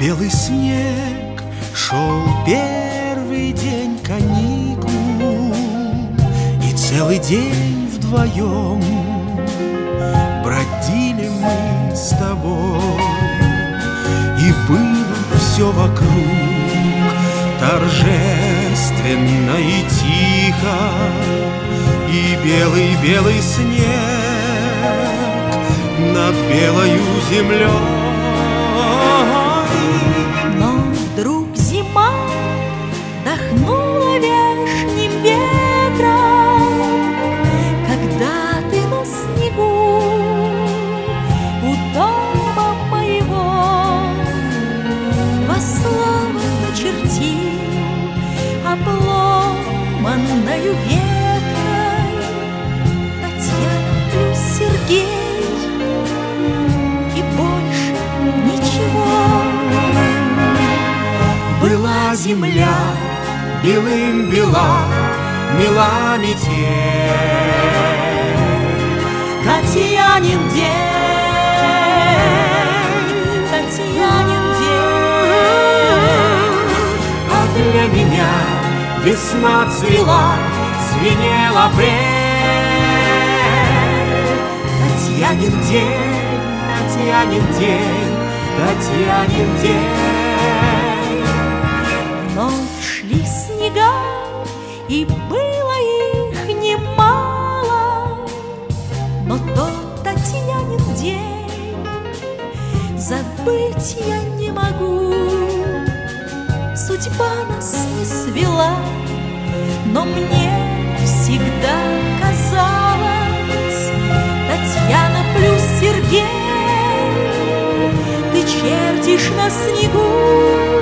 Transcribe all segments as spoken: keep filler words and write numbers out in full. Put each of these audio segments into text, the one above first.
белый снег, шел первый день каникул, и целый день вдвоем бродили мы с тобой. И было все вокруг торжественно и тихо, и белый-белый снег над белою землей. Но вдруг зима дохнула вешним ветром, когда ты на снегу у дома моего два слова начертил обломанною веткой: Татьяна плюс Сергей, и больше ничего. Была земля белым бела, мила метель, Татьянин день, Татьянин день. а для меня весна цвела, звенела апрель. Татьянин день, Татьянин день, Татьянин день. Вновь шли снега, и было их немало, но тот Татьянин день забыть я не могу. Судьба нас не свела, но мне всегда казалось: Татьяна плюс Сергей, ты чертишь на снегу.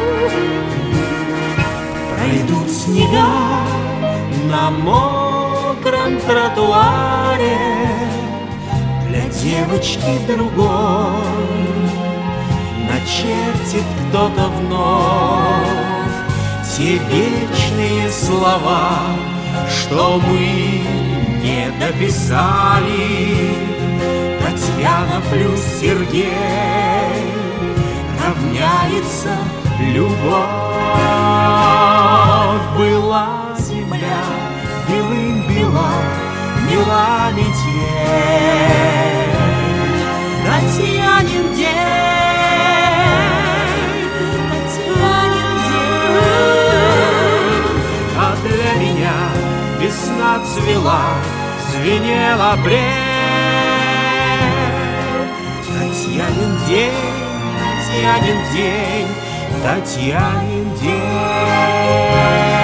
Пройдут снега на мокром тротуаре, для девочки другой начертит кто-то вновь те вечные слова, что мы не дописали. Татьяна плюс Сергей равняется любовь. Была земля белым бела, мила метель, Татьянин день, Татьянин день. А для меня весна цвела, звенела апрель. Татьянин день, Татьянин день, Татьянин день.